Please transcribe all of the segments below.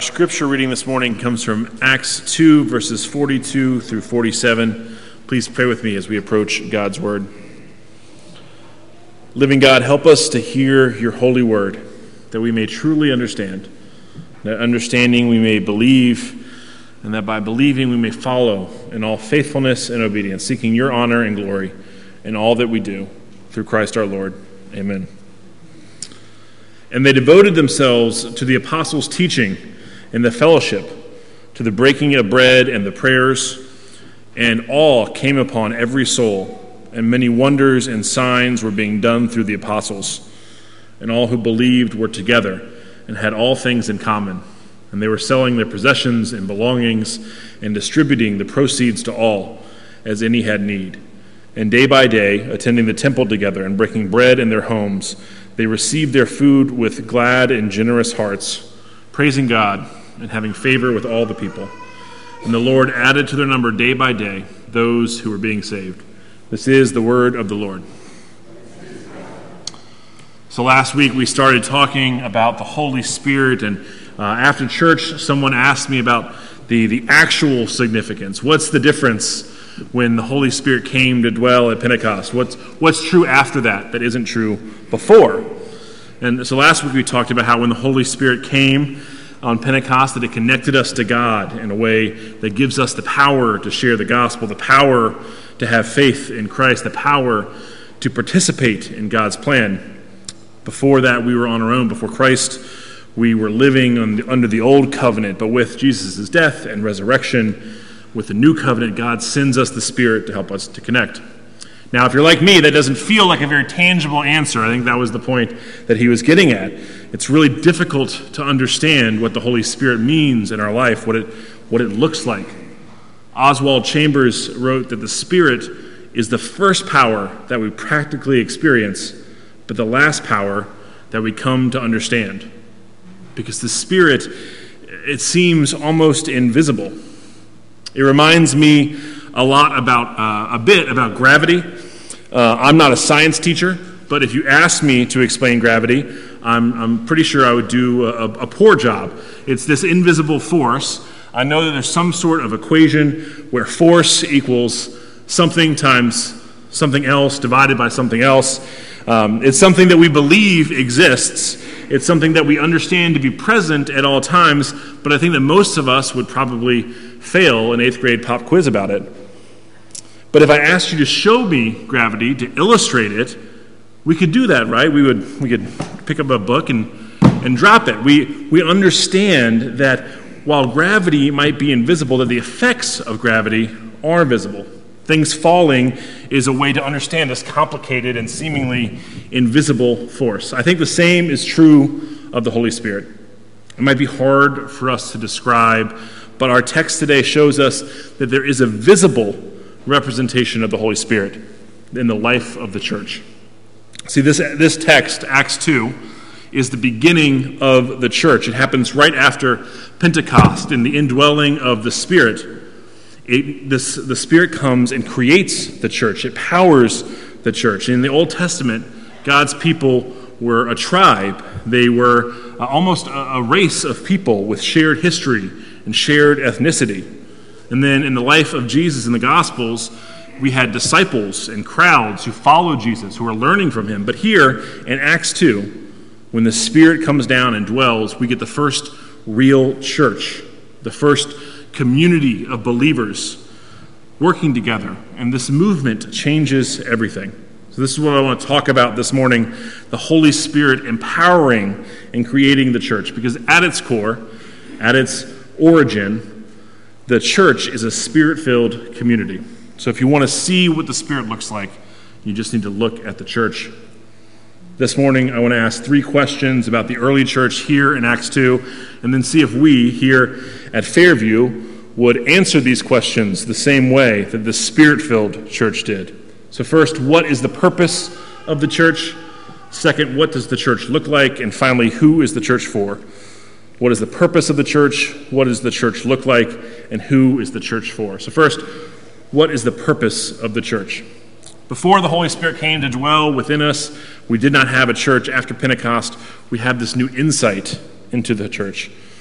Scripture reading this morning comes from Acts 2, verses 42 through 47. Please pray with me as we approach God's Word. Living God, help us to hear your holy word, that we may truly understand. That understanding we may believe, and that by believing we may follow in all faithfulness and obedience, seeking your honor and glory in all that we do, through Christ our Lord. Amen. And they devoted themselves to the apostles' teaching and the fellowship, to the breaking of bread and the prayers, and awe came upon every soul, and many wonders and signs were being done through the apostles. And all who believed were together and had all things in common, and they were selling their possessions and belongings and distributing the proceeds to all, as any had need. And day by day, attending the temple together and breaking bread in their homes, they received their food with glad and generous hearts, praising God and having favor with all the people. And the Lord added to their number day by day those who were being saved. This is the word of the Lord. So last week we started talking about the Holy Spirit, and after church someone asked me about the actual significance. What's the difference when the Holy Spirit came to dwell at Pentecost? What's true after that isn't true before? And so last week we talked about how when the Holy Spirit came on Pentecost, that it connected us to God in a way that gives us the power to share the gospel, the power to have faith in Christ, the power to participate in God's plan. Before that, we were on our own. Before Christ, we were living under the old covenant, but with Jesus' death and resurrection, with the new covenant, God sends us the Spirit to help us to connect. Now, if you're like me, that doesn't feel like a very tangible answer. I think that was the point that he was getting at. It's really difficult to understand what the Holy Spirit means in our life, what it looks like. Oswald Chambers wrote that the Spirit is the first power that we practically experience, but the last power that we come to understand. Because the Spirit, it seems almost invisible. It reminds me a bit about gravity. I'm not a science teacher, but if you asked me to explain gravity, I'm pretty sure I would do a poor job. It's this invisible force. I know that there's some sort of equation where force equals something times something else divided by something else. It's something that we believe exists. It's something that we understand to be present at all times, but I think that most of us would probably fail an 8th grade pop quiz about it. But if I asked you to show me gravity, to illustrate it, we could do that, right? We could pick up a book and drop it. We understand that while gravity might be invisible, that the effects of gravity are visible. Things falling is a way to understand this complicated and seemingly invisible force. I think the same is true of the Holy Spirit. It might be hard for us to describe, but our text today shows us that there is a visible representation of the Holy Spirit in the life of the church. See, this text, Acts 2, is the beginning of the church. It happens right after Pentecost in the indwelling of the Spirit. The Spirit comes and creates the church. It powers the church. In the Old Testament, God's people were a tribe. They were almost a race of people with shared history and shared ethnicity. And then in the life of Jesus in the Gospels, we had disciples and crowds who followed Jesus, who were learning from him. But here in Acts 2, when the Spirit comes down and dwells, we get the first real church, the first community of believers working together. And this movement changes everything. So this is what I want to talk about this morning, the Holy Spirit empowering and creating the church. Because at its core, at its origin, the church is a Spirit-filled community. So if you want to see what the Spirit looks like, you just need to look at the church. This morning, I want to ask 3 questions about the early church here in Acts 2, and then see if we here at Fairview would answer these questions the same way that the Spirit-filled church did. So first, what is the purpose of the church? Second, what does the church look like? And finally, who is the church for? What is the purpose of the church? What does the church look like? And who is the church for? So first, what is the purpose of the church? Before the Holy Spirit came to dwell within us, we did not have a church. After Pentecost, we have this new insight into the church.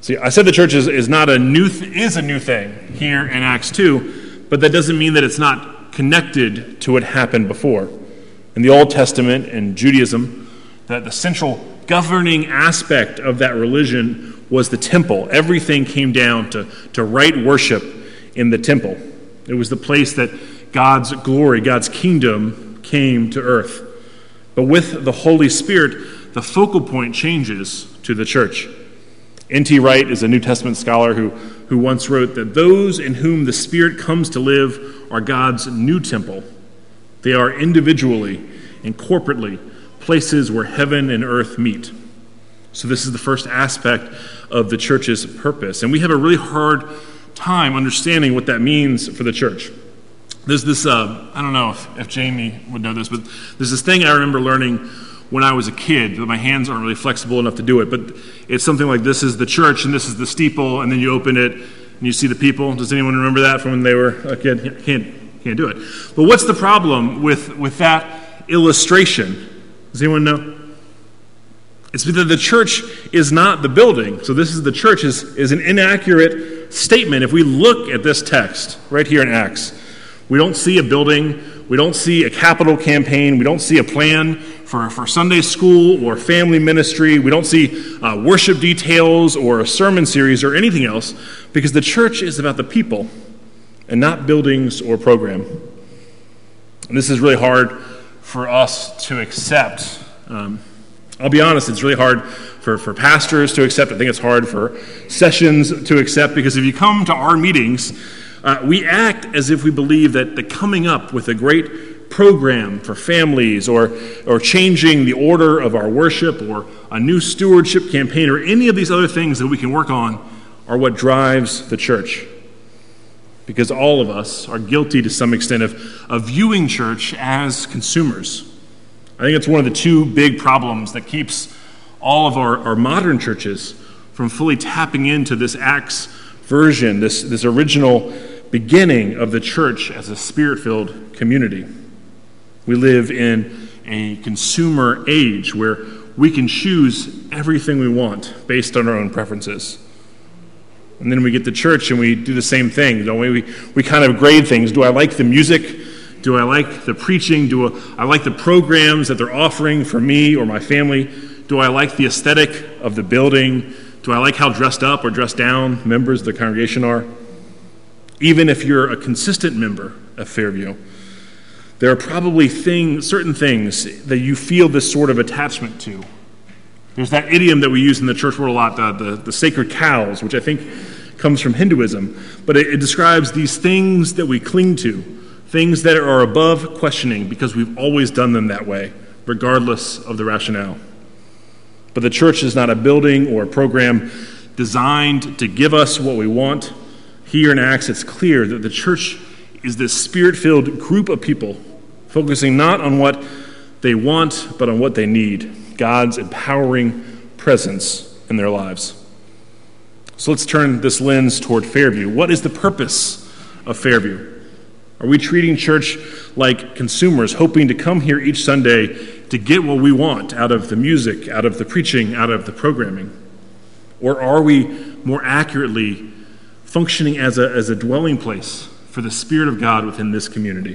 See, I said the church is not a new thing here in Acts 2, but that doesn't mean that it's not connected to what happened before. In the Old Testament and Judaism, that the central governing aspect of that religion was the temple. Everything came down to right worship in the temple. It was the place that God's glory, God's kingdom came to earth. But with the Holy Spirit, the focal point changes to the church. N.T. Wright is a New Testament scholar who once wrote that those in whom the Spirit comes to live are God's new temple. They are individually and corporately places where heaven and earth meet. So this is the first aspect of the church's purpose. And we have a really hard time understanding what that means for the church. There's this, I don't know if Jamie would know this, but there's this thing I remember learning when I was a kid. My hands aren't really flexible enough to do it, but it's something like this is the church and this is the steeple, and then you open it and you see the people. Does anyone remember that from when they were a kid? Can't do it. But what's the problem with that illustration? Does anyone know? It's that the church is not the building. So this is the church is an inaccurate statement. If we look at this text right here in Acts, we don't see a building. We don't see a capital campaign. We don't see a plan for Sunday school or family ministry. We don't see worship details or a sermon series or anything else, because the church is about the people and not buildings or program. And this is really hard for us to accept. I'll be honest, it's really hard for pastors to accept. I think it's hard for sessions to accept, because if you come to our meetings, we act as if we believe that the coming up with a great program for families or changing the order of our worship or a new stewardship campaign or any of these other things that we can work on are what drives the church. Because all of us are guilty to some extent of viewing church as consumers. I think it's one of the two big problems that keeps all of our modern churches from fully tapping into this Acts version, this original beginning of the church as a Spirit-filled community. We live in a consumer age where we can choose everything we want based on our own preferences. And then we get to church and we do the same thing, don't we? We kind of grade things. Do I like the music? Do I like the preaching? Do I like the programs that they're offering for me or my family? Do I like the aesthetic of the building? Do I like how dressed up or dressed down members of the congregation are? Even if you're a consistent member of Fairview, there are probably certain things that you feel this sort of attachment to. There's that idiom that we use in the church world a lot, the sacred cows, which I think comes from Hinduism. But it describes these things that we cling to, things that are above questioning because we've always done them that way, regardless of the rationale. But the church is not a building or a program designed to give us what we want. Here in Acts, it's clear that the church is this Spirit-filled group of people focusing not on what they want, but on what they need, God's empowering presence in their lives. So let's turn this lens toward Fairview. What is the purpose of Fairview? Are we treating church like consumers, hoping to come here each Sunday to get what we want out of the music, out of the preaching, out of the programming? Or are we more accurately functioning as a dwelling place for the Spirit of God within this community?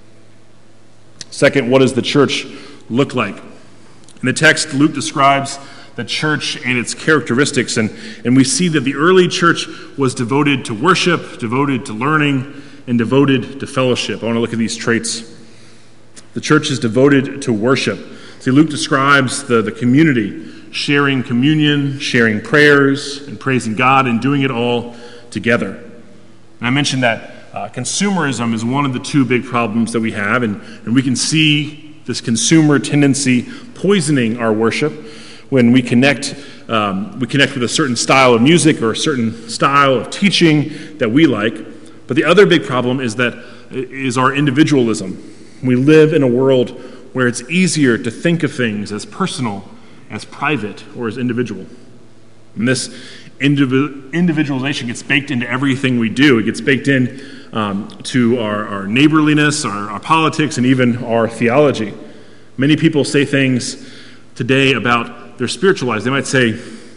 Second, what does the church look like? In the text, Luke describes the church and its characteristics, and we see that the early church was devoted to worship, devoted to learning, and devoted to fellowship. I want to look at these traits. The church is devoted to worship. See, Luke describes the community sharing communion, sharing prayers, and praising God, and doing it all together. And I mentioned that consumerism is one of the two big problems that we have, and we can see this consumer tendency poisoning our worship when we connect with a certain style of music or a certain style of teaching that we like. But the other big problem is our individualism. We live in a world where it's easier to think of things as personal, as private, or as individual. And this individualization gets baked into everything we do. It gets baked in to our neighborliness, our politics, and even our theology. Many people say things today about their spiritual lives. They might say,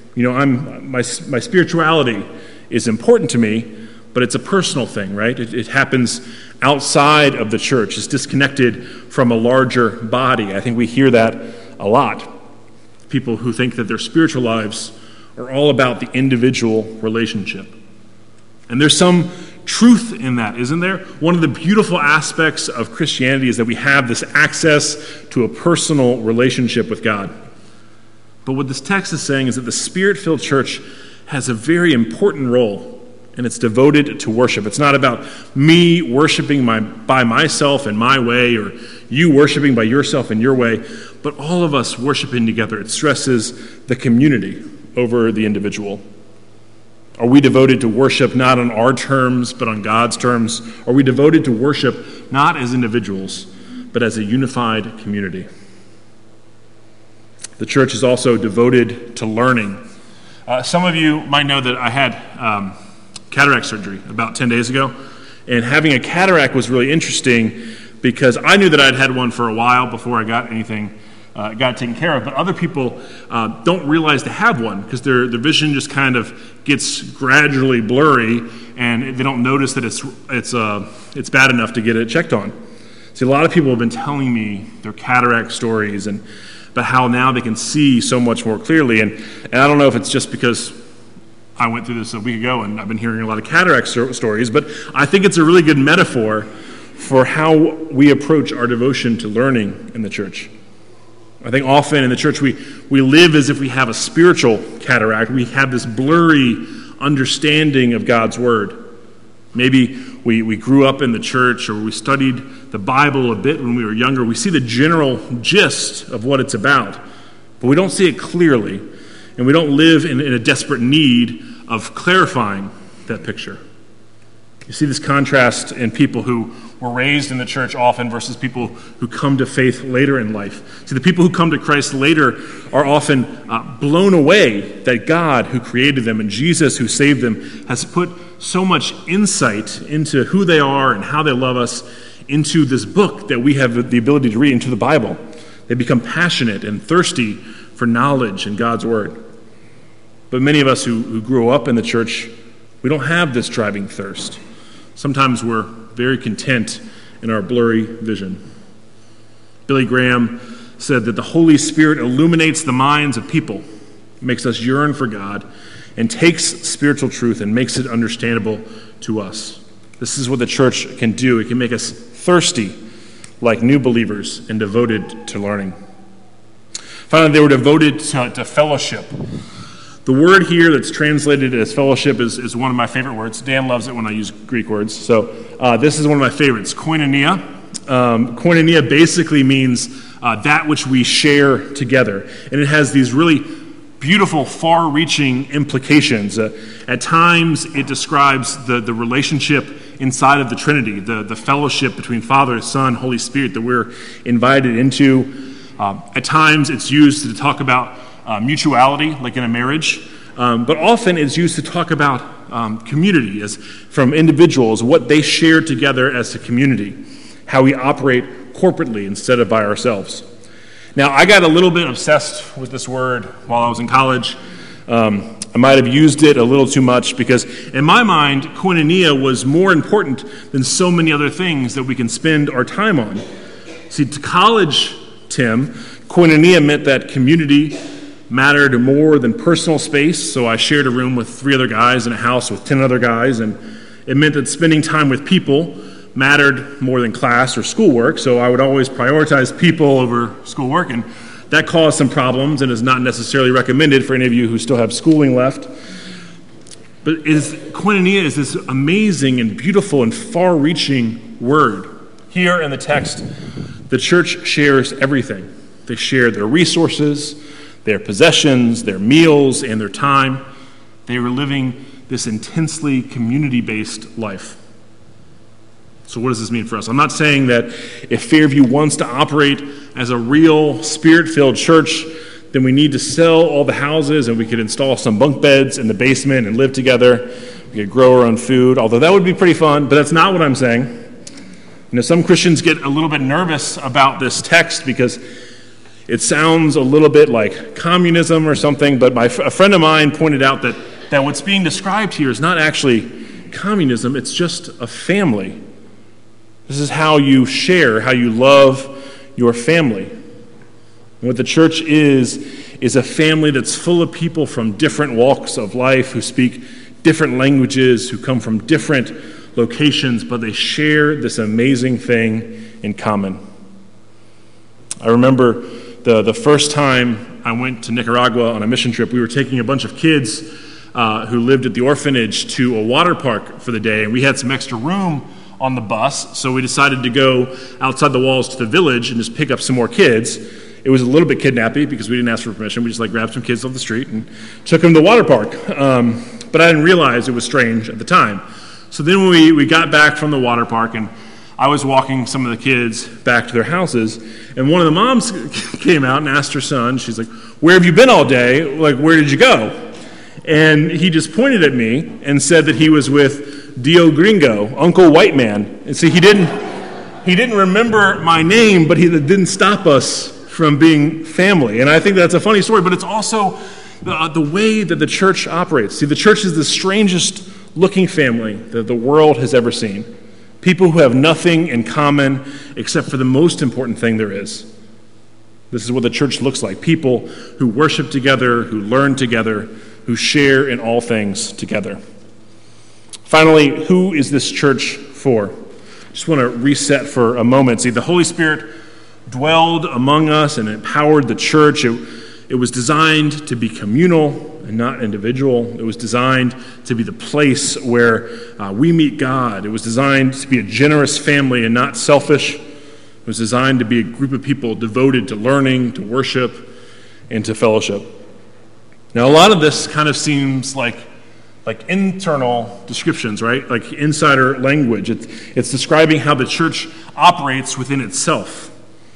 My spirituality is important to me, but it's a personal thing, right? It happens outside of the church. It's disconnected from a larger body. I think we hear that a lot. People who think that their spiritual lives are all about the individual relationship. And there's some truth in that, isn't there? One of the beautiful aspects of Christianity is that we have this access to a personal relationship with God. But what this text is saying is that the Spirit-filled church has a very important role, and it's devoted to worship. It's not about me worshiping by myself and my way, or you worshiping by yourself and your way, but all of us worshiping together. It stresses the community over the individual. Are we devoted to worship not on our terms, but on God's terms? Are we devoted to worship not as individuals, but as a unified community? The church is also devoted to learning. Some of you might know that I had cataract surgery about 10 days ago, and having a cataract was really interesting because I knew that I'd had one for a while before I got got taken care of, but other people don't realize they have one because their vision just kind of gets gradually blurry, and they don't notice that it's bad enough to get it checked on. See, a lot of people have been telling me their cataract stories and about how now they can see so much more clearly, and I don't know if it's just because I went through this a week ago and I've been hearing a lot of cataract stories, but I think it's a really good metaphor for how we approach our devotion to learning in the church. I think often in the church we live as if we have a spiritual cataract. We have this blurry understanding of God's word. Maybe we grew up in the church, or we studied the Bible a bit when we were younger. We see the general gist of what it's about, but we don't see it clearly, and we don't live in a desperate need of clarifying that picture. You see this contrast in people who were raised in the church often versus people who come to faith later in life. See, the people who come to Christ later are often blown away that God, who created them, and Jesus, who saved them, has put so much insight into who they are and how they love us into this book that we have the ability to read, into the Bible. They become passionate and thirsty for knowledge in God's word. But many of us who grew up in the church, we don't have this driving thirst. Sometimes we're very content in our blurry vision. Billy Graham said that the Holy Spirit illuminates the minds of people, makes us yearn for God, and takes spiritual truth and makes it understandable to us. This is what the church can do. It can make us thirsty like new believers and devoted to learning. Finally, they were devoted to fellowship. The word here that's translated as fellowship is one of my favorite words. Dan loves it when I use Greek words. So this is one of my favorites, koinonia. Koinonia basically means that which we share together. And it has these really beautiful, far-reaching implications. At times, it describes the relationship inside of the Trinity, the fellowship between Father, Son, Holy Spirit that we're invited into. At times, it's used to talk about mutuality, like in a marriage, but often it's used to talk about community, as from individuals, what they share together as a community, how we operate corporately instead of by ourselves. Now, I got a little bit obsessed with this word while I was in college. I might have used it a little too much because, in my mind, koinonia was more important than so many other things that we can spend our time on. See, to college, Tim, koinonia meant that community mattered more than personal space, so I shared a room with 3 other guys in a house with 10 other guys, and it meant that spending time with people mattered more than class or schoolwork, so I would always prioritize people over schoolwork, and that caused some problems and is not necessarily recommended for any of you who still have schooling left. But koinonia is this amazing and beautiful and far-reaching word. Here in the text, the church shares everything. They share their resources, their possessions, their meals, and their time. They were living this intensely community-based life. So what does this mean for us? I'm not saying that if Fairview wants to operate as a real Spirit-filled church, then we need to sell all the houses and we could install some bunk beds in the basement and live together. We could grow our own food, although that would be pretty fun, but that's not what I'm saying. Some Christians get a little bit nervous about this text because It sounds a little bit like communism or something, but a friend of mine pointed out that what's being described here is not actually communism, it's just a family. This is how you share, how you love your family. And what the church is a family that's full of people from different walks of life who speak different languages, who come from different locations, but they share this amazing thing in common. I remember the first time I went to Nicaragua on a mission trip, we were taking a bunch of kids who lived at the orphanage to a water park for the day, and we had some extra room on the bus, so we decided to go outside the walls to the village and just pick up some more kids. It was a little bit kidnappy because we didn't ask for permission. We just grabbed some kids off the street and took them to the water park. But I didn't realize it was strange at the time. So then we got back from the water park, and I was walking some of the kids back to their houses, and one of the moms came out and asked her son, she's like, "Where have you been all day? Where did you go?" And he just pointed at me and said that he was with Dio Gringo, Uncle White Man. And see, he didn't remember my name, but he didn't stop us from being family. And I think that's a funny story, but it's also the way that the church operates. See, the church is the strangest looking family that the world has ever seen. People who have nothing in common except for the most important thing there is. This is what the church looks like. People who worship together, who learn together, who share in all things together. Finally, who is this church for? I just want to reset for a moment. See, the Holy Spirit dwelled among us and empowered the church. It was designed to be communal and not individual. It was designed to be the place where we meet God. It was designed to be a generous family and not selfish. It was designed to be a group of people devoted to learning, to worship, and to fellowship. Now, a lot of this kind of seems like internal descriptions, right? Like insider language. It's describing how the church operates within itself,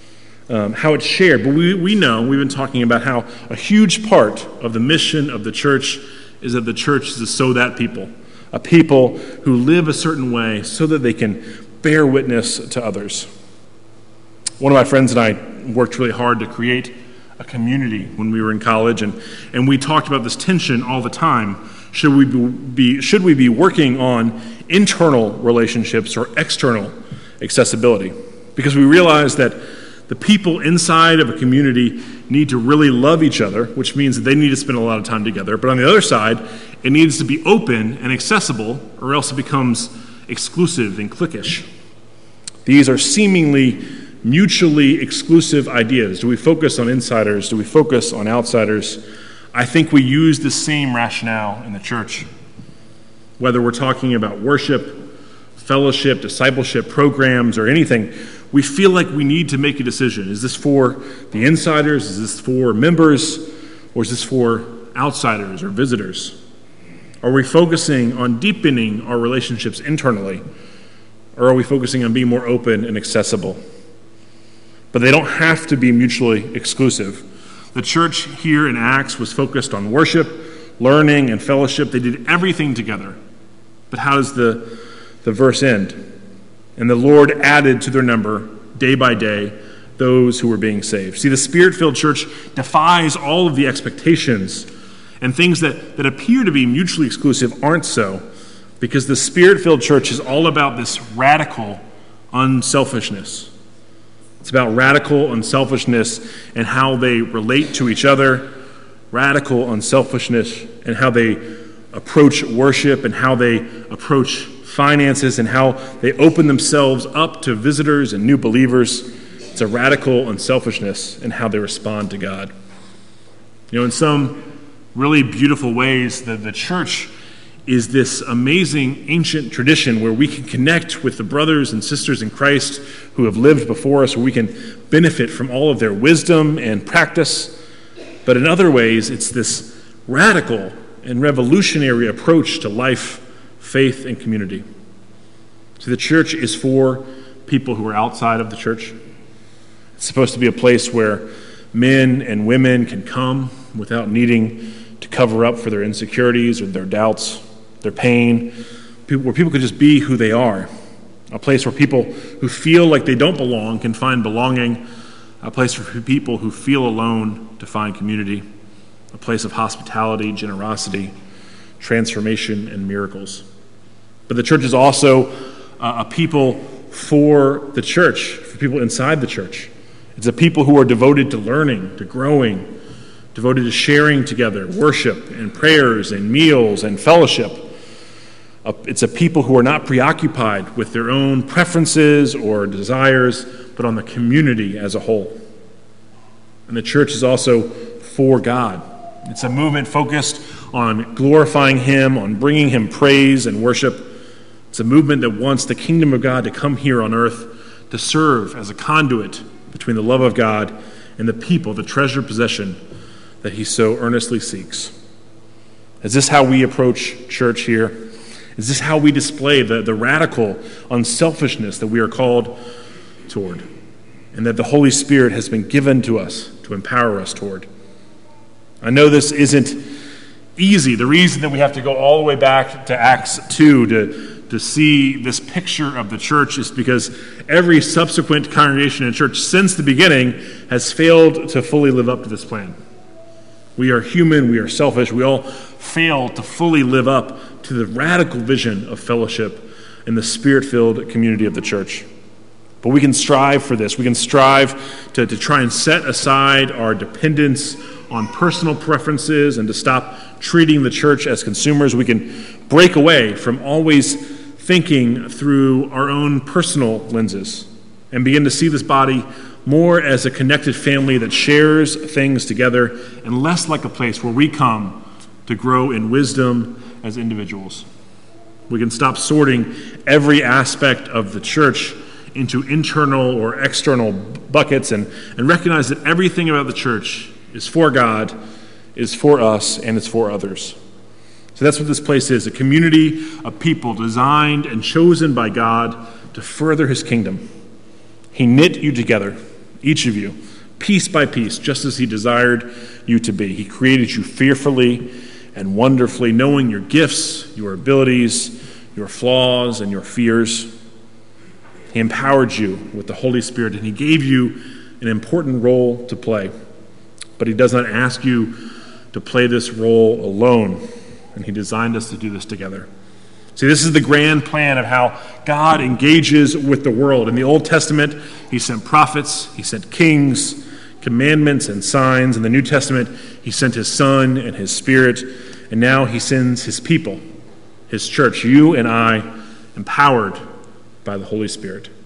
how it's shared. But we know, we've been talking about how a huge part of the mission of the church is that the church is a so that people, a people who live a certain way so that they can bear witness to others. One of my friends and I worked really hard to create a community when we were in college, and we talked about this tension all the time. Should we be working on internal relationships or external accessibility? Because we realize that the people inside of a community need to really love each other, which means that they need to spend a lot of time together. But on the other side, it needs to be open and accessible, or else it becomes exclusive and cliquish. These are seemingly mutually exclusive ideas. Do we focus on insiders? Do we focus on outsiders? I think we use the same rationale in the church. Whether we're talking about worship, fellowship, discipleship programs, or anything, we feel like we need to make a decision. Is this for the insiders? Is this for members? Or is this for outsiders or visitors? Are we focusing on deepening our relationships internally? Or are we focusing on being more open and accessible? But they don't have to be mutually exclusive. The church here in Acts was focused on worship, learning, and fellowship. They did everything together. But how does the verse end? And the Lord added to their number, day by day, those who were being saved. See, the Spirit-filled church defies all of the expectations, and things that appear to be mutually exclusive aren't so, because the Spirit-filled church is all about this radical unselfishness. It's about radical unselfishness and how they relate to each other, radical unselfishness and how they approach worship and how they approach finances and how they open themselves up to visitors and new believers. It's a radical unselfishness in how they respond to God. In some really beautiful ways, the church is this amazing ancient tradition where we can connect with the brothers and sisters in Christ who have lived before us, where we can benefit from all of their wisdom and practice. But in other ways, it's this radical and revolutionary approach to life, faith, and community. So the church is for people who are outside of the church. It's supposed to be a place where men and women can come without needing to cover up for their insecurities or their doubts, their pain, where people could just be who they are. A place where people who feel like they don't belong can find belonging, a place for people who feel alone to find community, a place of hospitality, generosity, transformation, and miracles. But the church is also a people for the church, for people inside the church. It's a people who are devoted to learning, to growing, devoted to sharing together, worship and prayers and meals and fellowship. It's a people who are not preoccupied with their own preferences or desires, but on the community as a whole. And the church is also for God. It's a movement focused on glorifying Him, on bringing Him praise and worship. It's a movement that wants the kingdom of God to come here on earth to serve as a conduit between the love of God and the people, the treasured possession that He so earnestly seeks. Is this how we approach church here? Is this how we display the radical unselfishness that we are called toward, and that the Holy Spirit has been given to us to empower us toward? I know this isn't easy. The reason that we have to go all the way back to Acts 2 to see this picture of the church is because every subsequent congregation in church since the beginning has failed to fully live up to this plan. We are human, we are selfish, we all fail to fully live up to the radical vision of fellowship in the Spirit-filled community of the church. But we can strive for this. We can strive to try and set aside our dependence on personal preferences and to stop treating the church as consumers. We can break away from always thinking through our own personal lenses and begin to see this body more as a connected family that shares things together and less like a place where we come to grow in wisdom as individuals. We can stop sorting every aspect of the church into internal or external buckets and recognize that everything about the church is for God, is for us, and it's for others. So that's what this place is, a community of people designed and chosen by God to further His kingdom. He knit you together, each of you, piece by piece, just as He desired you to be. He created you fearfully and wonderfully, knowing your gifts, your abilities, your flaws, and your fears. He empowered you with the Holy Spirit, and He gave you an important role to play. But He does not ask you to play this role alone, and He designed us to do this together. See, this is the grand plan of how God engages with the world. In the Old Testament, He sent prophets, He sent kings, commandments, and signs. In the New Testament, He sent His Son and His Spirit, and now He sends His people, His church, you and I, empowered by the Holy Spirit.